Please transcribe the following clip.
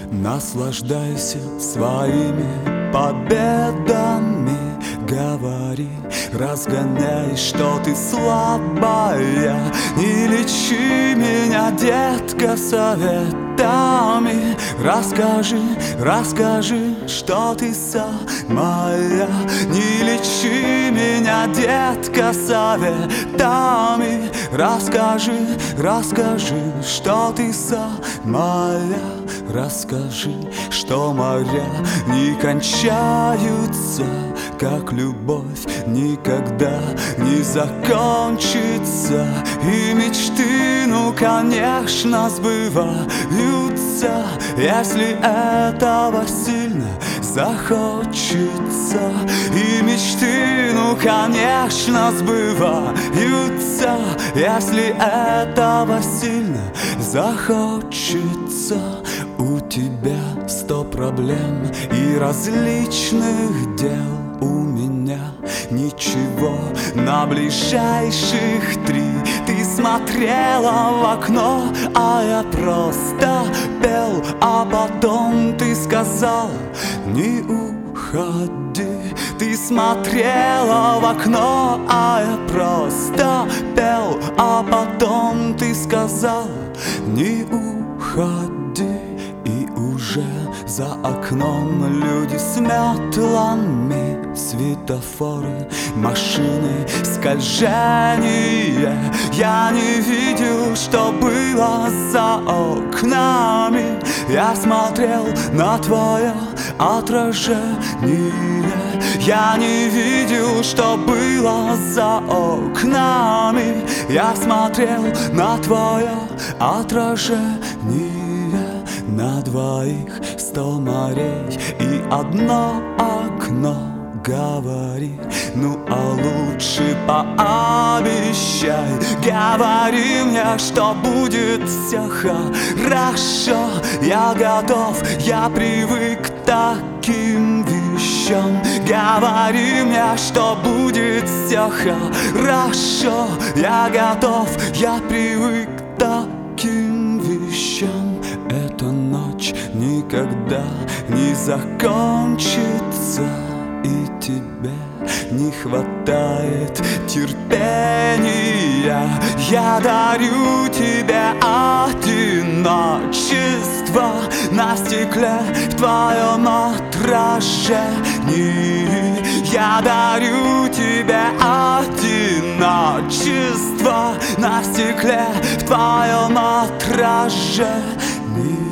Наслаждайся своими победами. Говори, разгоняй, что ты слабая. Не лечи меня, детка, советами. Расскажи, расскажи, что ты самая. Не лечи меня, детка, советами. Расскажи, расскажи, что ты самая. Расскажи, что моря не кончаются, как любовь никогда не закончится. И мечты, ну конечно, сбываются, если этого сильно захочется. И мечты, ну конечно, сбываются, если этого сильно захочется. У тебя 100 проблем и различных дел, у меня ничего на ближайших 3. Ты смотрела в окно, а я просто пел. А потом ты сказала: не уходи. Ты смотрела в окно, а я просто пел. А потом ты сказала: не уходи. И уже за окном люди с метлами, светофоры, машины, скольжение. Я не видел, что было за окнами. Я смотрел на твое отражение. Я не видел, что было за окнами. Я смотрел на твое отражение. На двоих 100 морей и одно окно. Говори, ну а лучше пообещай. Говори мне, что будет все хорошо. Я готов, я привык к таким вещам. Говори мне, что будет все хорошо. Я готов, я привык к таким вещам. Эта ночь никогда не закончится, и тебе не хватает терпения. Я дарю тебе одиночество на стекле в твоем отражении. Я дарю тебе одиночество на стекле в твоем отражении.